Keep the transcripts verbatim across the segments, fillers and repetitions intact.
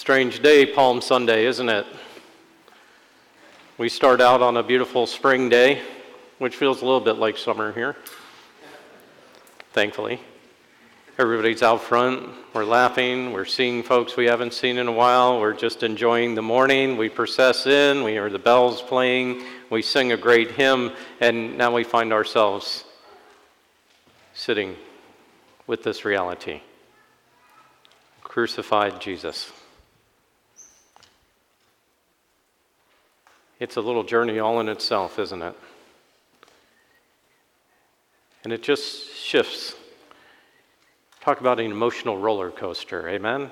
Strange day, Palm Sunday, isn't it? We start out on a beautiful spring day, which feels a little bit like summer here, thankfully. Everybody's out front, we're laughing, we're seeing folks we haven't seen in a while, we're just enjoying the morning, we process in, we hear the bells playing, we sing a great hymn, and now we find ourselves sitting with this reality. Crucified Jesus. It's a little journey all in itself, isn't it? And it just shifts. Talk about an emotional roller coaster, amen?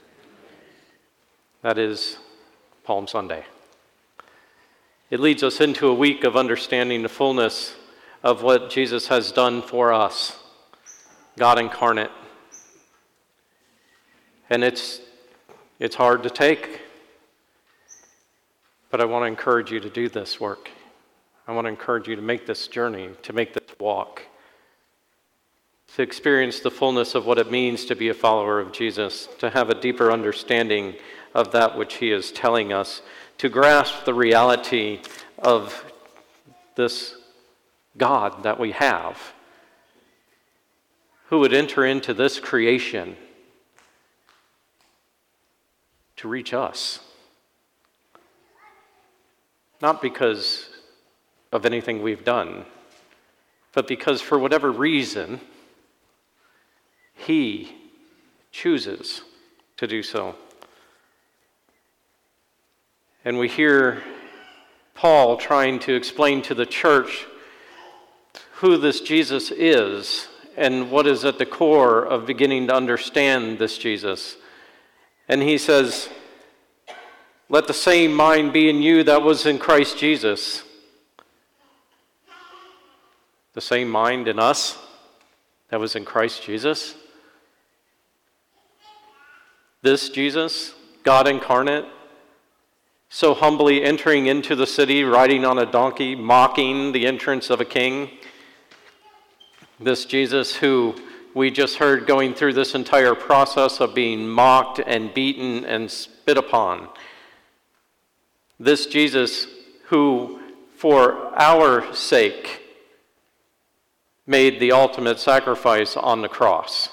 That is Palm Sunday. It leads us into a week of understanding the fullness of what Jesus has done for us, God incarnate. And it's it's hard to take. But I want to encourage you to do this work. I want to encourage you to make this journey, to make this walk, to experience the fullness of what it means to be a follower of Jesus, to have a deeper understanding of that which he is telling us, to grasp the reality of this God that we have, who would enter into this creation to reach us. Not because of anything we've done, but because for whatever reason, he chooses to do so. And we hear Paul trying to explain to the church who this Jesus is and what is at the core of beginning to understand this Jesus. And he says, let the same mind be in you that was in Christ Jesus. The same mind in us that was in Christ Jesus. This Jesus, God incarnate, so humbly entering into the city, riding on a donkey, mocking the entrance of a king. This Jesus who we just heard going through this entire process of being mocked and beaten and spit upon. This Jesus who, for our sake, made the ultimate sacrifice on the cross.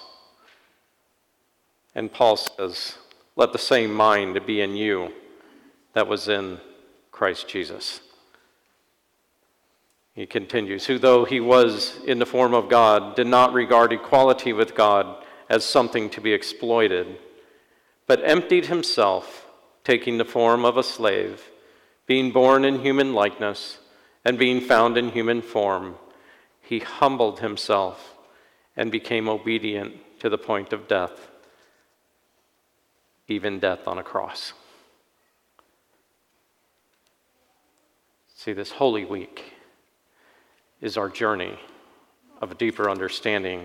And Paul says, let the same mind be in you that was in Christ Jesus. He continues, who though he was in the form of God, did not regard equality with God as something to be exploited, but emptied himself, taking the form of a slave, being born in human likeness, and being found in human form, he humbled himself and became obedient to the point of death, even death on a cross. See, this Holy Week is our journey of a deeper understanding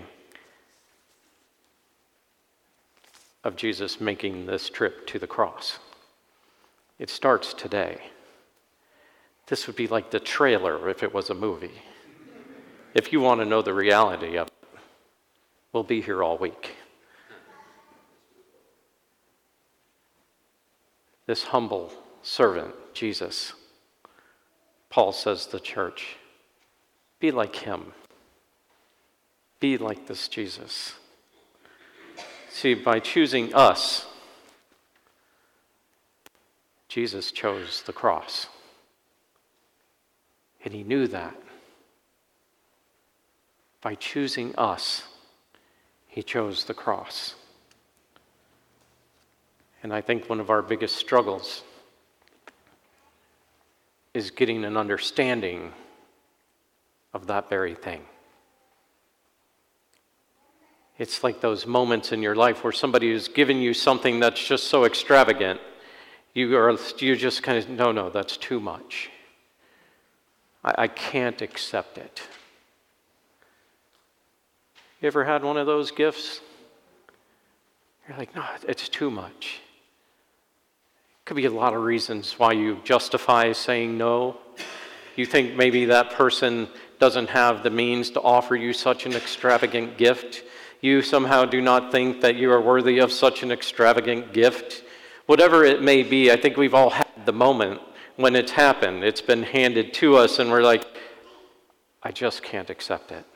of Jesus making this trip to the cross. It starts today. This would be like the trailer if it was a movie. If you want to know the reality of it, we'll be here all week. This humble servant, Jesus, Paul says to the church, be like him. Be like this Jesus. See, by choosing us, Jesus chose the cross. And he knew that. By choosing us, he chose the cross. And I think one of our biggest struggles is getting an understanding of that very thing. It's like those moments in your life where somebody has given you something that's just so extravagant, you are you just kind of, no, no, that's too much. I can't accept it. You ever had one of those gifts? You're like, no, it's too much. Could be a lot of reasons why you justify saying no. You think maybe that person doesn't have the means to offer you such an extravagant gift. You somehow do not think that you are worthy of such an extravagant gift. Whatever it may be, I think we've all had the moment when it's happened. It's been handed to us and we're like, I just can't accept it.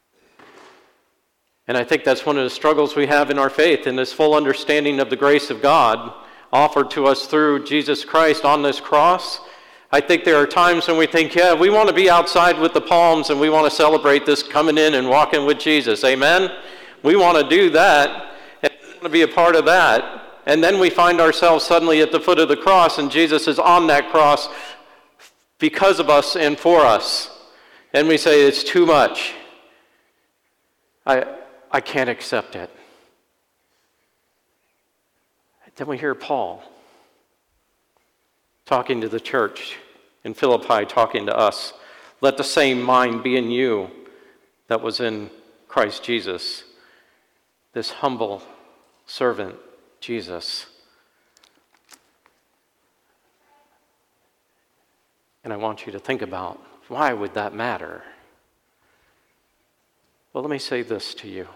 And I think that's one of the struggles we have in our faith, in this full understanding of the grace of God offered to us through Jesus Christ on this cross. I think there are times when we think, yeah, we want to be outside with the palms and we want to celebrate this coming in and walking with Jesus. Amen? We want to do that and we want to be a part of that. And then we find ourselves suddenly at the foot of the cross and Jesus is on that cross because of us and for us. And we say, it's too much. I, I can't accept it. Then we hear Paul talking to the church in Philippi, talking to us. Let the same mind be in you that was in Christ Jesus. This humble servant, Jesus. And I want you to think about, why would that matter? Well, let me say this to you.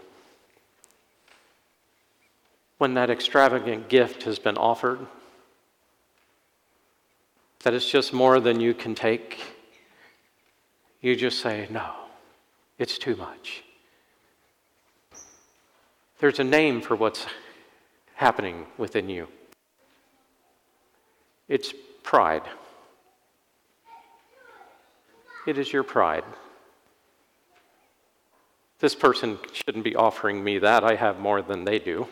When that extravagant gift has been offered, that it's just more than you can take, you just say, no, it's too much. There's a name for what's happening within you. It's pride. It is your pride. This person shouldn't be offering me that. I have more than they do.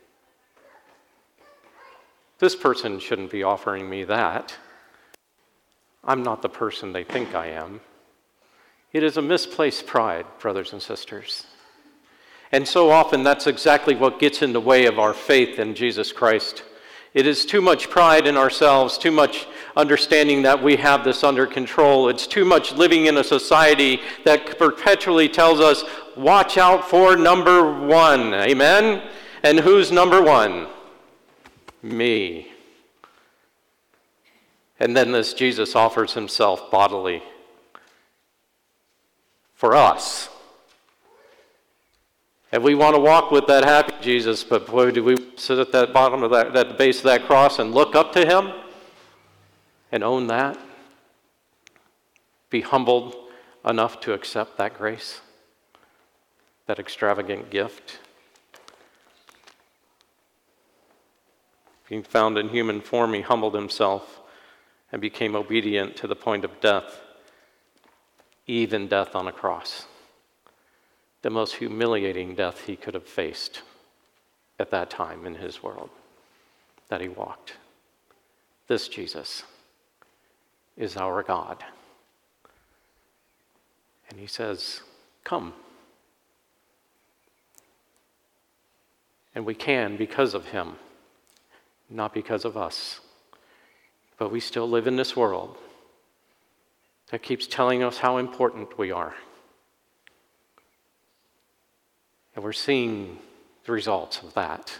This person shouldn't be offering me that. I'm not the person they think I am. It is a misplaced pride, brothers and sisters. And so often that's exactly what gets in the way of our faith in Jesus Christ. It is too much pride in ourselves, too much understanding that we have this under control. It's too much living in a society that perpetually tells us, watch out for number one. Amen? And who's number one? Me. And then this Jesus offers himself bodily for us. And we want to walk with that happy Jesus, but boy, do we sit at that bottom of that, at the base of that cross and look up to him and own that? Be humbled enough to accept that grace, that extravagant gift. Being found in human form, he humbled himself and became obedient to the point of death, even death on a cross. The most humiliating death he could have faced at that time in his world that he walked. This Jesus is our God. And he says, come. And we can because of him, not because of us. But we still live in this world that keeps telling us how important we are. And we're seeing the results of that.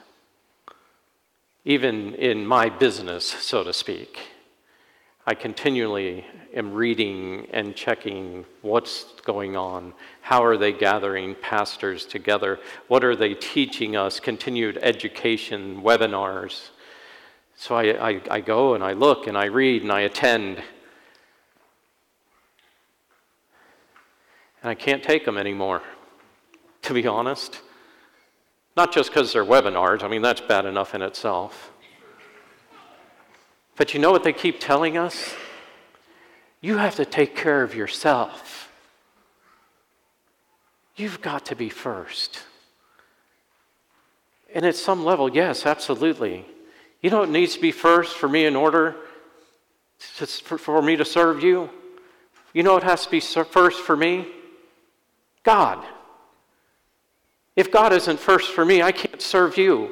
Even in my business, so to speak, I continually am reading and checking what's going on. How are they gathering pastors together? What are they teaching us? Continued education, webinars. So I, I, I go and I look and I read and I attend. And I can't take them anymore, to be honest. Not just because they're webinars. I mean, that's bad enough in itself. But you know what they keep telling us? You have to take care of yourself. You've got to be first. And at some level, yes, absolutely. You know what needs to be first for me in order to, for, for me to serve you? You know what has to be first for me? God. If God isn't first for me, I can't serve you.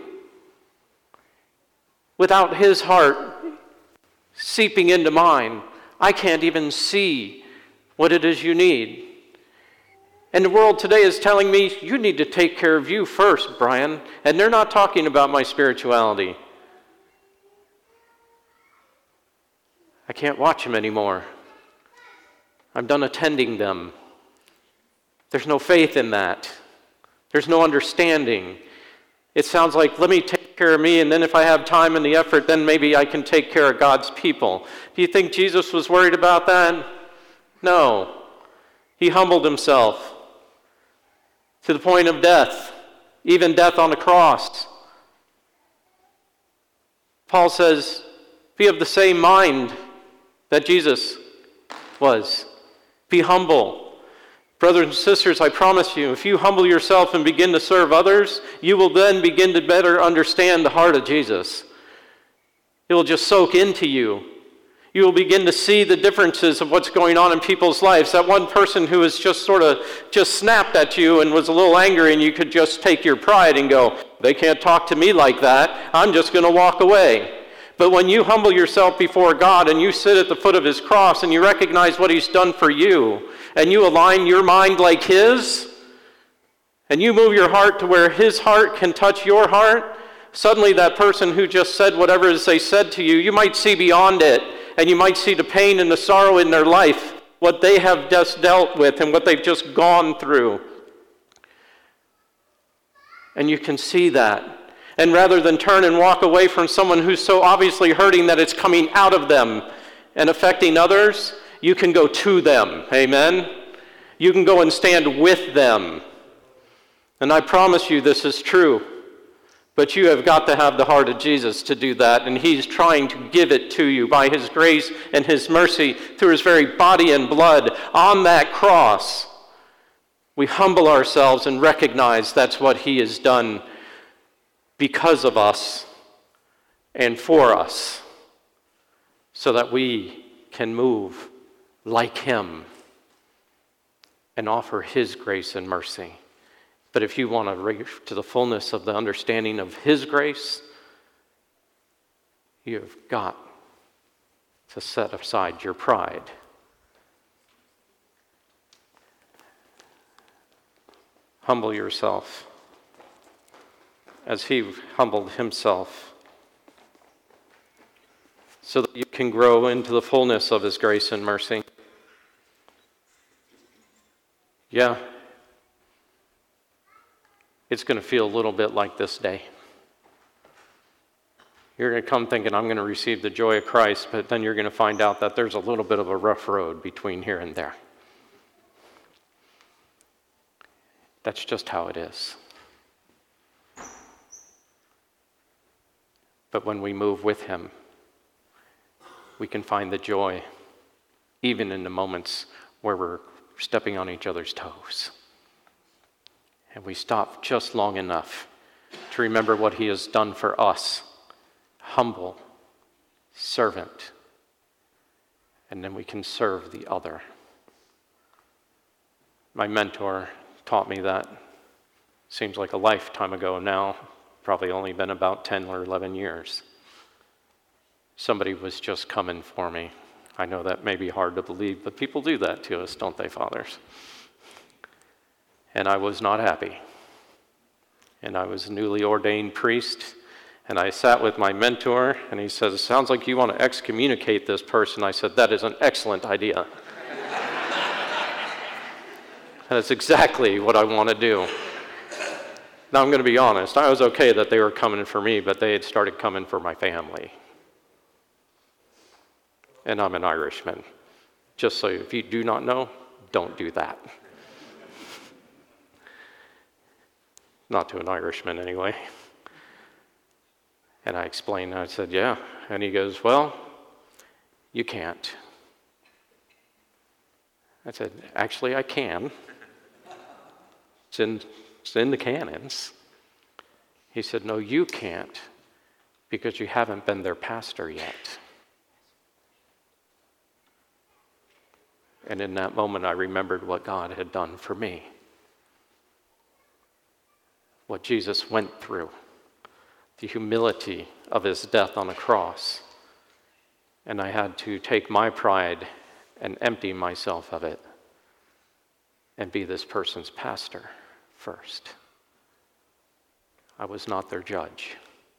Without his heart seeping into mine, I can't even see what it is you need. And the world today is telling me, you need to take care of you first, Brian. And they're not talking about my spirituality. I can't watch them anymore. I'm done attending them. There's no faith in that. There's no understanding. It sounds like, let me take care of me, and then if I have time and the effort, then maybe I can take care of God's people. Do you think Jesus was worried about that? No. He humbled himself to the point of death, even death on the cross. Paul says, be of the same mind that Jesus was. Be humble. Brothers and sisters, I promise you, if you humble yourself and begin to serve others, you will then begin to better understand the heart of Jesus. It will just soak into you. You will begin to see the differences of what's going on in people's lives. That one person who was just sort of just snapped at you and was a little angry, and you could just take your pride and go, they can't talk to me like that. I'm just going to walk away. But when you humble yourself before God and you sit at the foot of his cross and you recognize what he's done for you, and you align your mind like his, and you move your heart to where his heart can touch your heart, suddenly that person who just said whatever it is they said to you, you might see beyond it, and you might see the pain and the sorrow in their life, what they have just dealt with and what they've just gone through. And you can see that. And rather than turn and walk away from someone who's so obviously hurting that it's coming out of them and affecting others, you can go to them. Amen? You can go and stand with them. And I promise you this is true. But you have got to have the heart of Jesus to do that. And he's trying to give it to you by his grace and his mercy through his very body and blood on that cross. We humble ourselves and recognize that's what he has done because of us and for us, so that we can move like him and offer his grace and mercy. But if you want to reach to the fullness of the understanding of his grace, you've got to set aside your pride. Humble yourself as he humbled himself, so that you can grow into the fullness of his grace and mercy. Yeah, it's going to feel a little bit like this day. You're going to come thinking, I'm going to receive the joy of Christ, but then you're going to find out that there's a little bit of a rough road between here and there. That's just how it is. But when we move with him, we can find the joy, even in the moments where we're stepping on each other's toes. And we stop just long enough to remember what he has done for us. Humble, servant. And then we can serve the other. My mentor taught me that. Seems like a lifetime ago now. Probably only been about ten or eleven years. Somebody was just coming for me. I know that may be hard to believe, but people do that to us, don't they, fathers? And I was not happy. And I was a newly ordained priest, and I sat with my mentor, and he says, it sounds like you want to excommunicate this person. I said, that is an excellent idea. And that's exactly what I want to do. Now, I'm going to be honest. I was okay that they were coming for me, but they had started coming for my family. And I'm an Irishman. Just so if you do not know, don't do that. Not to an Irishman, anyway. And I explained, I said, yeah. And he goes, well, you can't. I said, actually, I can. It's in, it's in the canons. He said, no, you can't, because you haven't been their pastor yet. And in that moment, I remembered what God had done for me. What Jesus went through. The humility of his death on the cross. And I had to take my pride and empty myself of it and be this person's pastor first. I was not their judge.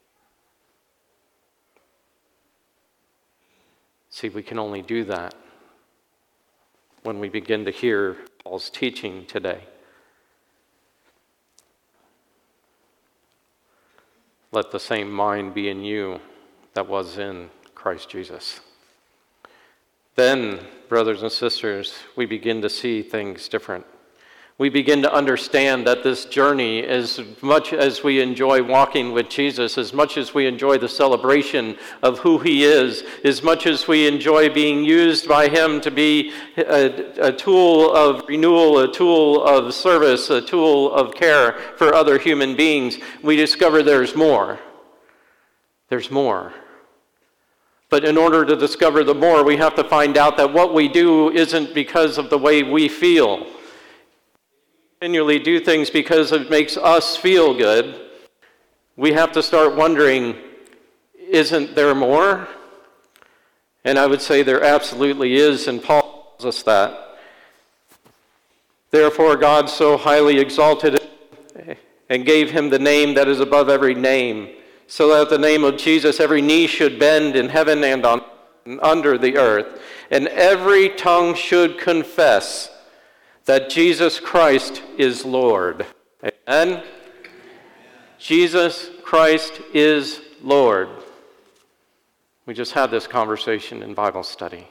See, we can only do that when we begin to hear Paul's teaching today. let the same mind be in you that was in Christ Jesus. Then, brothers and sisters, we begin to see things different. We begin to understand that this journey, as much as we enjoy walking with Jesus, as much as we enjoy the celebration of who he is, as much as we enjoy being used by him to be a, a tool of renewal, a tool of service, a tool of care for other human beings, we discover there's more. There's more. But in order to discover the more, we have to find out that what we do isn't because of the way we feel. Continually do things because it makes us feel good. We have to start wondering, isn't there more? And I would say there absolutely is, and Paul tells us that. Therefore God so highly exalted him and gave him the name that is above every name, so that at the name of Jesus every knee should bend in heaven and on and under the earth, and every tongue should confess that Jesus Christ is Lord. Amen? Jesus Christ is Lord. We just had this conversation in Bible study.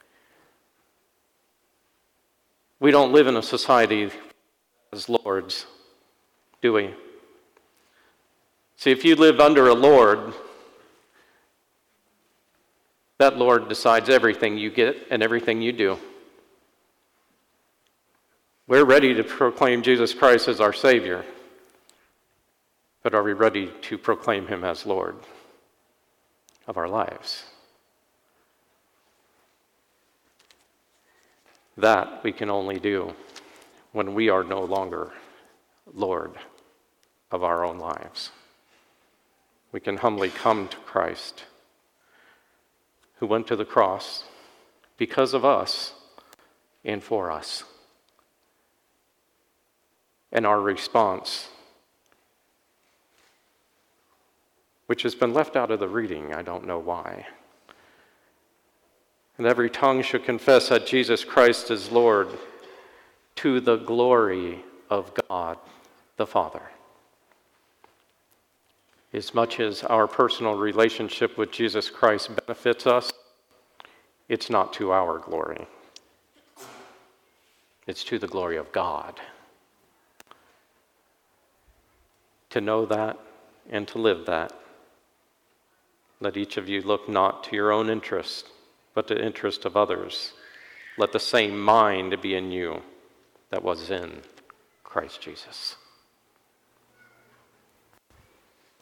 We don't live in a society as lords, do we? See, if you live under a lord, that lord decides everything you get and everything you do. We're ready to proclaim Jesus Christ as our Savior, but are we ready to proclaim him as Lord of our lives? That we can only do when we are no longer Lord of our own lives. We can humbly come to Christ, who went to the cross because of us and for us. And our response, which has been left out of the reading, I don't know why. And every tongue should confess that Jesus Christ is Lord, to the glory of God the Father. As much as our personal relationship with Jesus Christ benefits us, it's not to our glory. It's to the glory of God. To know that and to live that. Let each of you look not to your own interest, but to the interest of others. Let the same mind be in you that was in Christ Jesus.